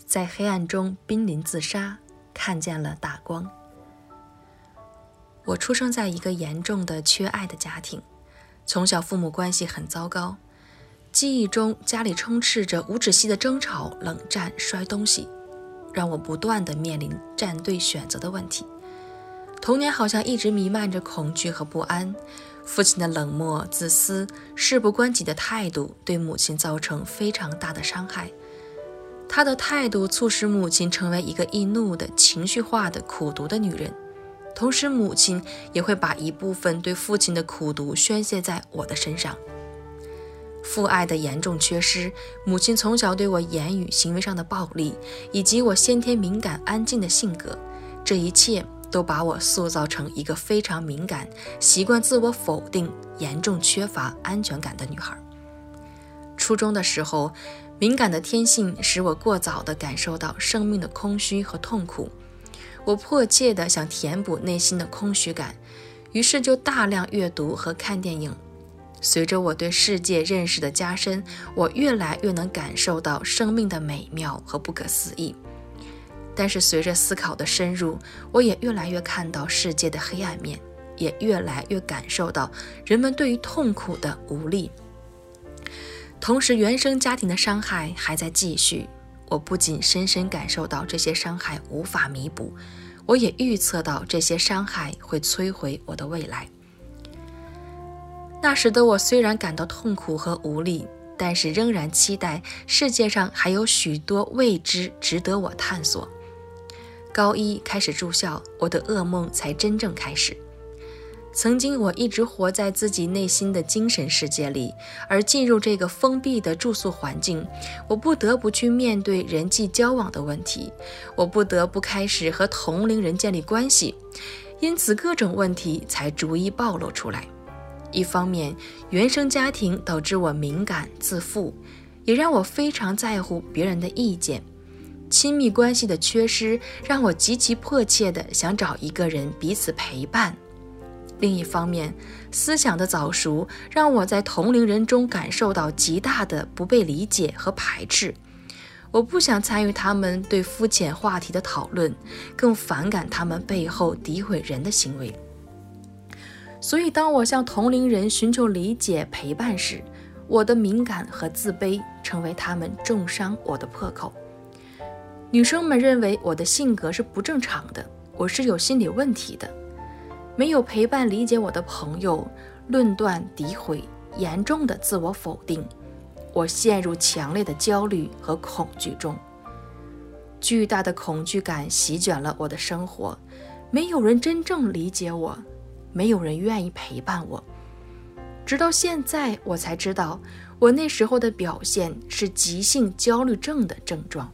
在黑暗中濒临自杀，看见了大光。我出生在一个严重的缺爱的家庭，从小父母关系很糟糕，记忆中家里充斥着无止息的争吵、冷战、摔东西，让我不断地面临站队选择的问题。童年好像一直弥漫着恐惧和不安，父亲的冷漠、自私、事不关己的态度对母亲造成非常大的伤害。他的态度促使母亲成为一个易怒的、情绪化的、苦毒的女人，同时母亲也会把一部分对父亲的苦毒宣泄在我的身上。父爱的严重缺失，母亲从小对我言语行为上的暴力，以及我先天敏感安静的性格，这一切都把我塑造成一个非常敏感、习惯自我否定、严重缺乏安全感的女孩。初中的时候，敏感的天性使我过早地感受到生命的空虚和痛苦，我迫切地想填补内心的空虚感，于是就大量阅读和看电影。随着我对世界认识的加深，我越来越能感受到生命的美妙和不可思议。但是随着思考的深入，我也越来越看到世界的黑暗面，也越来越感受到人们对于痛苦的无力。同时，原生家庭的伤害还在继续，我不仅深深感受到这些伤害无法弥补，我也预测到这些伤害会摧毁我的未来。那时的我虽然感到痛苦和无力，但是仍然期待世界上还有许多未知值得我探索。高一开始住校，我的噩梦才真正开始。曾经我一直活在自己内心的精神世界里，而进入这个封闭的住宿环境，我不得不去面对人际交往的问题，我不得不开始和同龄人建立关系，因此各种问题才逐一暴露出来。一方面，原生家庭导致我敏感自负，也让我非常在乎别人的意见。亲密关系的缺失让我极其迫切地想找一个人彼此陪伴。另一方面，思想的早熟让我在同龄人中感受到极大的不被理解和排斥。我不想参与他们对肤浅话题的讨论，更反感他们背后诋毁人的行为。所以当我向同龄人寻求理解陪伴时，我的敏感和自卑成为他们重伤我的破口。女生们认为我的性格是不正常的，我是有心理问题的。没有陪伴理解我的朋友，论断诋毁，严重的自我否定，我陷入强烈的焦虑和恐惧中。巨大的恐惧感席卷了我的生活，没有人真正理解我，没有人愿意陪伴我。直到现在，我才知道，我那时候的表现是急性焦虑症的症状。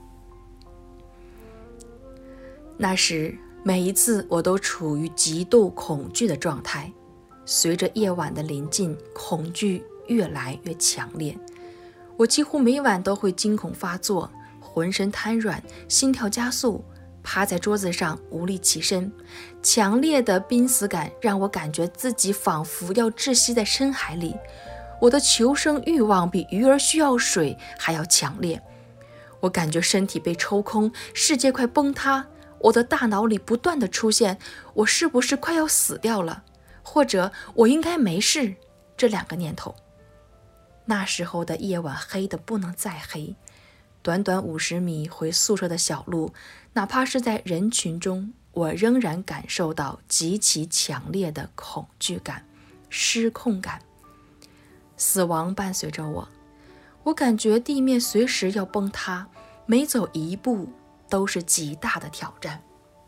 那时，每一次我都处于极度恐惧的状态，随着夜晚的临近，恐惧越来越强烈。我几乎每晚都会惊恐发作，浑身瘫软，心跳加速，趴在桌子上无力起身。强烈的濒死感让我感觉自己仿佛要窒息在深海里，我的求生欲望比鱼儿需要水还要强烈。我感觉身体被抽空，世界快崩塌。我的大脑里不断地出现，我是不是快要死掉了，或者我应该没事，这两个念头。那时候的夜晚黑得不能再黑，短短50米回宿舍的小路，哪怕是在人群中，我仍然感受到极其强烈的恐惧感、失控感。死亡伴随着我，我感觉地面随时要崩塌，每走一步都是极大的挑战。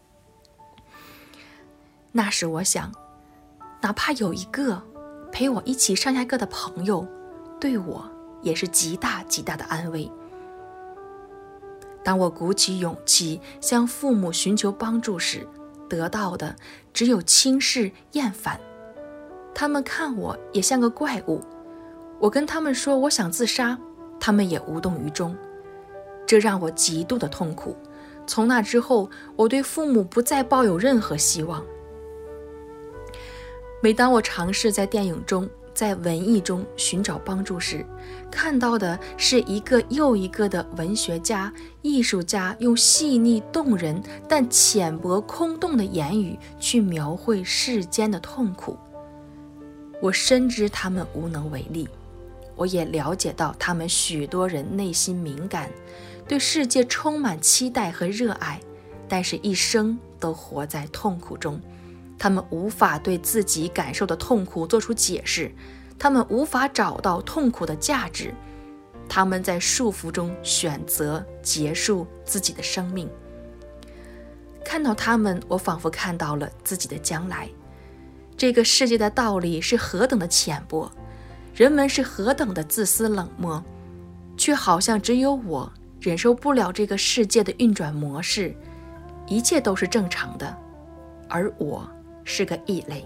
那时我想，哪怕有一个陪我一起上下课的朋友，对我也是极大极大的安慰。当我鼓起勇气向父母寻求帮助时，得到的只有轻视、厌烦。他们看我也像个怪物。我跟他们说我想自杀，他们也无动于衷。这让我极度的痛苦。从那之后，我对父母不再抱有任何希望。每当我尝试在电影中在文艺中寻找帮助时，看到的是一个又一个的文学家、艺术家用细腻动人但浅薄空洞的言语去描绘世间的痛苦。我深知他们无能为力，我也了解到他们许多人内心敏感，对世界充满期待和热爱，但是一生都活在痛苦中。他们无法对自己感受的痛苦做出解释，他们无法找到痛苦的价值，他们在束缚中选择结束自己的生命。看到他们，我仿佛看到了自己的将来。这个世界的道理是何等的浅薄，人们是何等的自私冷漠，却好像只有我忍受不了这个世界的运转模式，一切都是正常的，而我是个异类。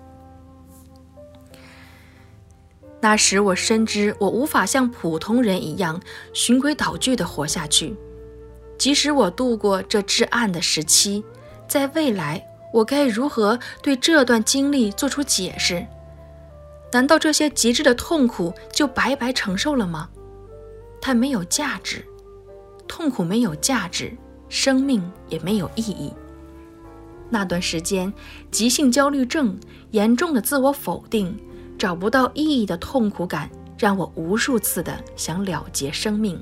那时我深知我无法像普通人一样循规蹈矩地活下去，即使我度过这至暗的时期，在未来我该如何对这段经历做出解释？难道这些极致的痛苦就白白承受了吗？它没有价值，痛苦没有价值，生命也没有意义。那段时间，急性焦虑症、严重的自我否定、找不到意义的痛苦感，让我无数次的想了结生命。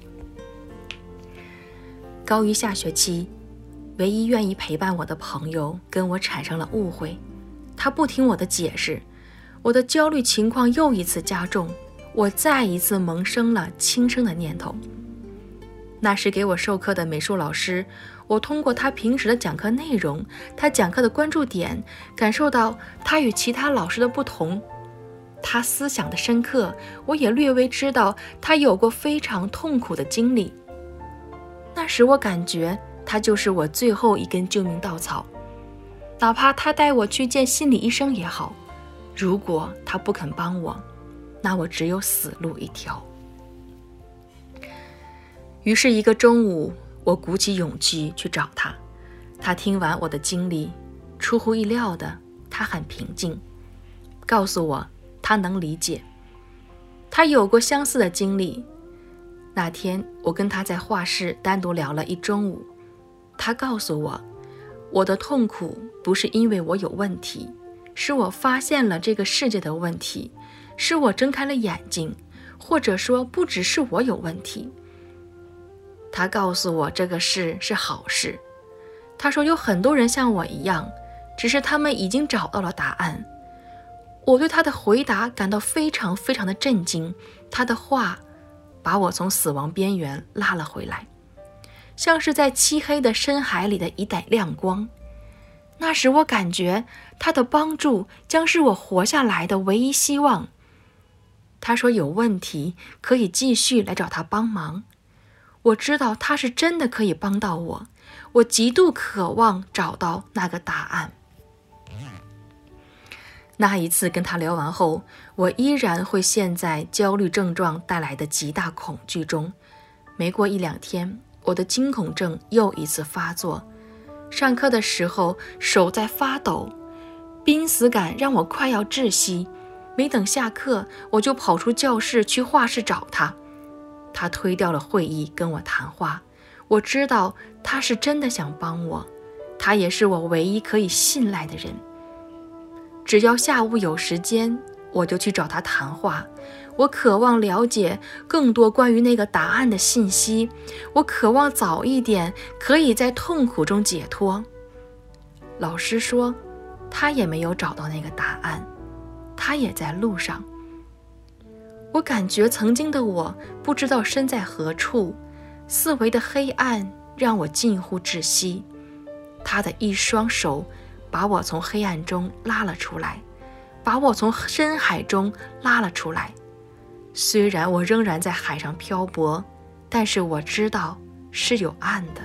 高一下学期，唯一愿意陪伴我的朋友跟我产生了误会，他不听我的解释，我的焦虑情况又一次加重，我再一次萌生了轻生的念头。那时给我授课的美术老师，我通过他平时的讲课内容，他讲课的关注点，感受到他与其他老师的不同。他思想的深刻，我也略微知道他有过非常痛苦的经历。那时我感觉他就是我最后一根救命稻草，哪怕他带我去见心理医生也好，如果他不肯帮我，那我只有死路一条。于是一个中午，我鼓起勇气去找他。他听完我的经历，出乎意料的，他很平静，告诉我他能理解，他有过相似的经历。那天我跟他在画室单独聊了一中午，他告诉我，我的痛苦不是因为我有问题，是我发现了这个世界的问题，是我睁开了眼睛，或者说不只是我有问题。他告诉我这个事是好事，他说有很多人像我一样，只是他们已经找到了答案。我对他的回答感到非常非常的震惊，他的话把我从死亡边缘拉了回来，像是在漆黑的深海里的一带亮光。那时我感觉他的帮助将是我活下来的唯一希望。他说有问题可以继续来找他帮忙。我知道他是真的可以帮到我，我极度渴望找到那个答案。那一次跟他聊完后，我依然会陷在焦虑症状带来的极大恐惧中。没过1-2天，我的惊恐症又一次发作。上课的时候手在发抖，濒死感让我快要窒息。没等下课，我就跑出教室去画室找他。他推掉了会议跟我谈话，我知道他是真的想帮我，他也是我唯一可以信赖的人。只要下午有时间，我就去找他谈话。我渴望了解更多关于那个答案的信息，我渴望早一点可以在痛苦中解脱。老师说，他也没有找到那个答案，他也在路上。我感觉曾经的我不知道身在何处，四围的黑暗让我近乎窒息。他的一双手把我从黑暗中拉了出来，把我从深海中拉了出来。虽然我仍然在海上漂泊，但是我知道是有岸的。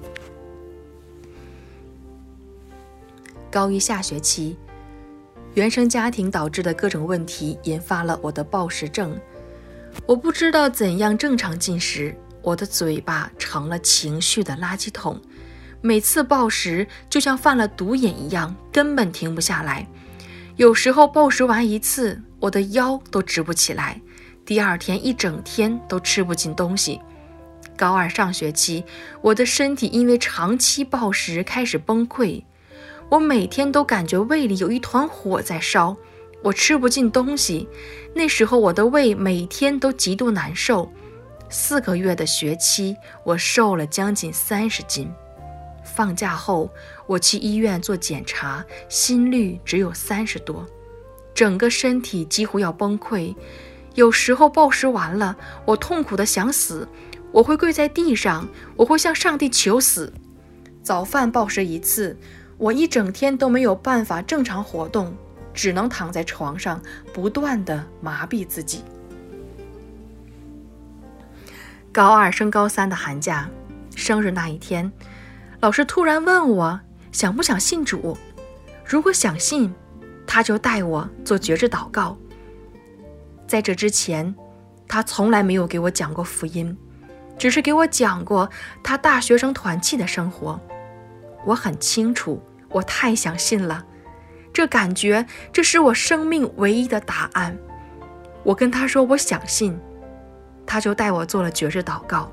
高一下学期，原生家庭导致的各种问题引发了我的暴食症。我不知道怎样正常进食，我的嘴巴成了情绪的垃圾桶，每次暴食就像犯了毒瘾一样，根本停不下来。有时候暴食完一次， 我的腰都直不起来，第二天一整天都吃不进东西。高二上学期，我的身体因为长期暴食开始崩溃，我每天都感觉胃里有一团火在烧，我吃不进东西。那时候我的胃每天都极度难受。4个月的学期，我瘦了将近30斤。放假后，我去医院做检查，心率只有30多，整个身体几乎要崩溃。有时候暴食完了，我痛苦的想死，我会跪在地上，我会向上帝求死。早饭暴食1次，我一整天都没有办法正常活动，只能躺在床上，不断地麻痹自己。高2升高3的寒假，生日那一天，老师突然问我想不想信主，如果想信，他就带我做决志祷告。在这之前，他从来没有给我讲过福音，只是给我讲过他大学生团契的生活。我很清楚，我太想信了，这感觉这是我生命唯一的答案。我跟他说我想信，他就带我做了决志祷告。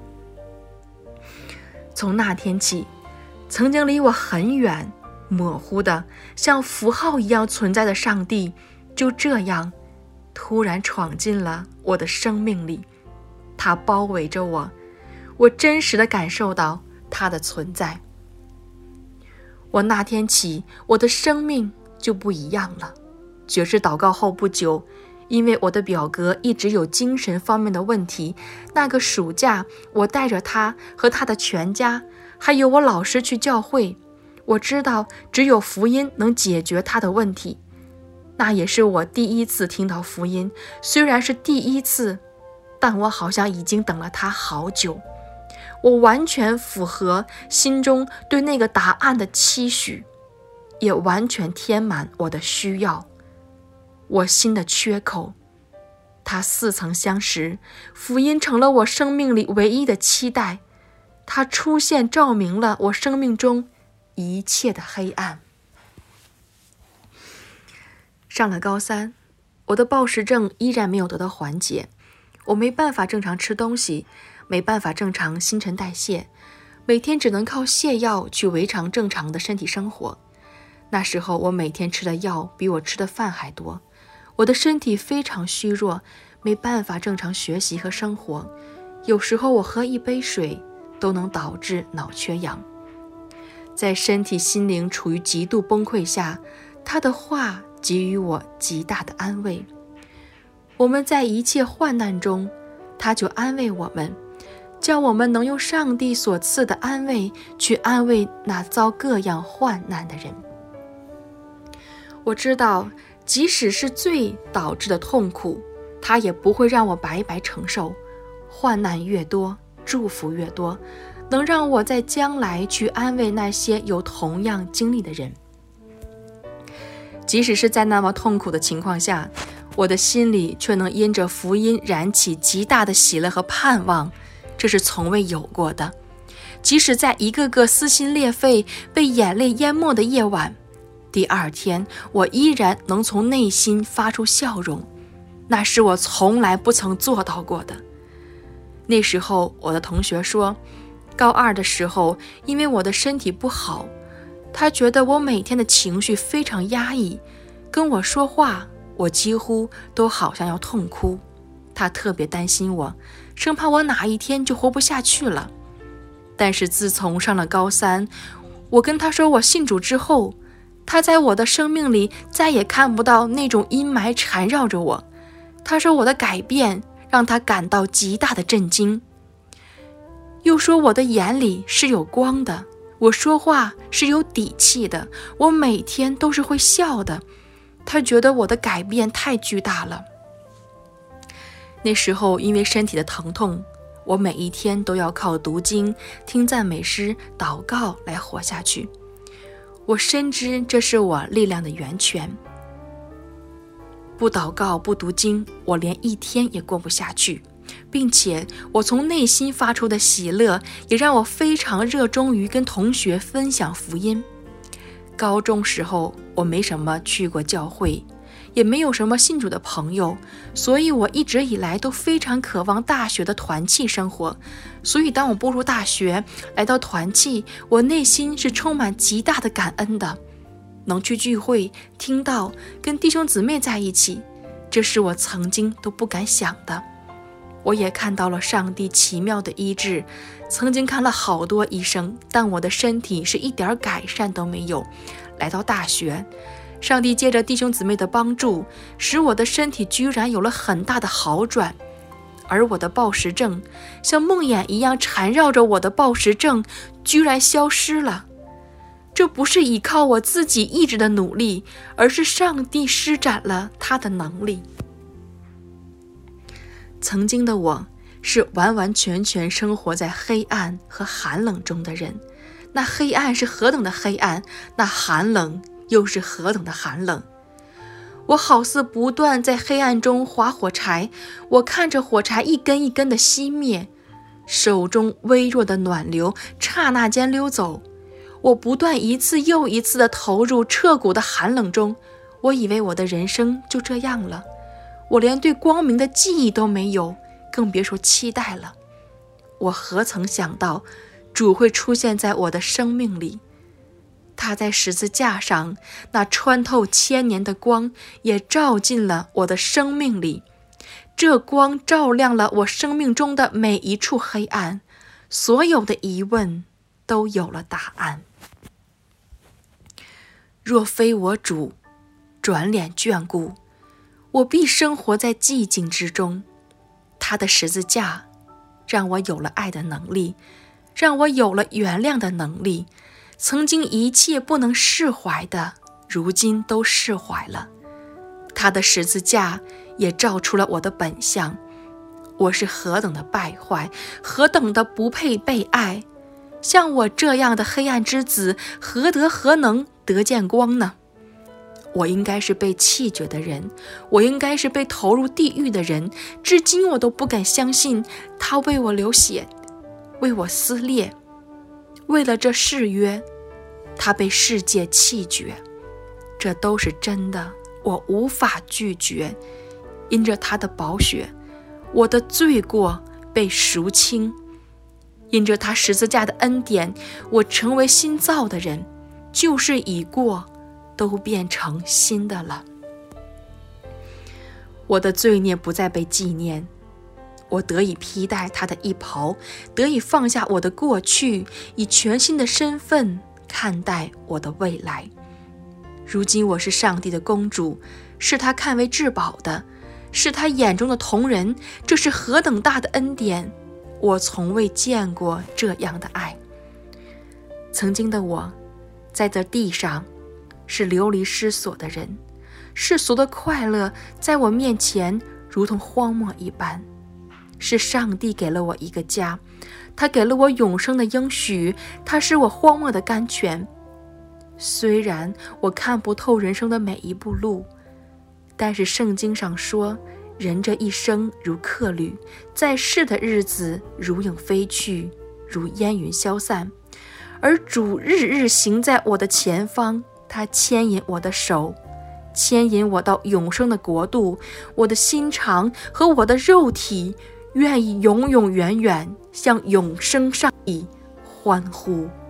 从那天起，曾经离我很远、模糊的像符号一样存在的上帝，就这样突然闯进了我的生命里。他包围着我，我真实地感受到他的存在。我那天起，我的生命就不一样了。决志祷告后不久，因为我的表哥一直有精神方面的问题，那个暑假我带着他和他的全家，还有我老师去教会。我知道只有福音能解决他的问题。那也是我第一次听到福音，虽然是第一次，但我好像已经等了他好久。我完全符合心中对那个答案的期许，也完全填满我的需要，我心的缺口。它似曾相识，福音成了我生命里唯一的期待。它出现照明了我生命中一切的黑暗。上了高3，我的暴食症依然没有得到缓解，我没办法正常吃东西，没办法正常新陈代谢，每天只能靠泻药去维持正常的身体生活。那时候我每天吃的药比我吃的饭还多，我的身体非常虚弱，没办法正常学习和生活。有时候我喝一杯水都能导致脑缺氧。在身体心灵处于极度崩溃下，他的话给予我极大的安慰。我们在一切患难中，他就安慰我们，叫我们能用上帝所赐的安慰去安慰那遭各样患难的人。我知道，即使是罪导致的痛苦，他也不会让我白白承受。患难越多，祝福越多，能让我在将来去安慰那些有同样经历的人。即使是在那么痛苦的情况下，我的心里却能因着福音燃起极大的喜乐和盼望，这是从未有过的。即使在一个个撕心裂肺、被眼泪淹没的夜晚，第二天我依然能从内心发出笑容，那是我从来不曾做到过的。那时候我的同学说，高2的时候，因为我的身体不好，他觉得我每天的情绪非常压抑，跟我说话我几乎都好像要痛哭。他特别担心我，生怕我哪一天就活不下去了。但是自从上了高3，我跟他说我信主之后，他在我的生命里再也看不到那种阴霾缠绕着我。他说我的改变让他感到极大的震惊，又说我的眼里是有光的，我说话是有底气的，我每天都是会笑的。他觉得我的改变太巨大了。那时候因为身体的疼痛，我每一天都要靠读经、听赞美诗、祷告来活下去。我深知这是我力量的源泉。不祷告、不读经，我连一天也过不下去，并且我从内心发出的喜乐也让我非常热衷于跟同学分享福音。高中时候我没什么去过教会， 也没有什么信主的朋友，所以我一直以来都非常渴望大学的团契生活。所以当我步入大学，来到团契，我内心是充满极大的感恩的。能去聚会、听到、跟弟兄姊妹在一起，这是我曾经都不敢想的。我也看到了上帝奇妙的医治，曾经看了好多医生，但我的身体是一点改善都没有。来到大学，上帝借着弟兄姊妹的帮助，使我的身体居然有了很大的好转。而我的暴食症，像梦魇一样缠绕着我的暴食症，居然消失了。这不是依靠我自己意志的努力，而是上帝施展了他的能力。曾经的我是完完全全生活在黑暗和寒冷中的人，那黑暗是何等的黑暗，那寒冷又是何等的寒冷。我好似不断在黑暗中划火柴，我看着火柴一根一根的熄灭，手中微弱的暖流刹那间溜走，我不断一次又一次地投入彻骨的寒冷中。我以为我的人生就这样了，我连对光明的记忆都没有，更别说期待了。我何曾想到主会出现在我的生命里，他在十字架上那穿透千年的光也照进了我的生命里，这光照亮了我生命中的每一处黑暗，所有的疑问都有了答案。若非我主转脸眷顾，我必生活在寂静之中。他的十字架让我有了爱的能力，让我有了原谅的能力。曾经一切不能释怀的，如今都释怀了。他的十字架也照出了我的本相，我是何等的败坏，何等的不配被爱。像我这样的黑暗之子，何能得见光呢？我应该是被弃绝的人，我应该是被投入地狱的人。至今我都不敢相信，他为我流血，为我撕裂，为了这誓约，他被世界弃绝。这都是真的，我无法拒绝。因着他的宝血，我的罪过被赎清。因着他十字架的恩典，我成为新造的人，旧事已过，都变成新的了。我的罪孽不再被纪念，我得以披戴他的衣袍，得以放下我的过去，以全新的身份看待我的未来。如今我是上帝的公主，是他看为至宝的，是他眼中的瞳人。这是何等大的恩典，我从未见过这样的爱。曾经的我在这地上是流离失所的人，世俗的快乐在我面前如同荒漠一般。是上帝给了我一个家，他给了我永生的应许，他是我荒漠的甘泉。虽然我看不透人生的每一步路，但是圣经上说，人这一生如客旅，在世的日子如影飞去，如烟云消散。而主日日行在我的前方，他牵引我的手，牵引我到永生的国度。我的心肠和我的肉体愿意永永远远向永生上帝欢呼。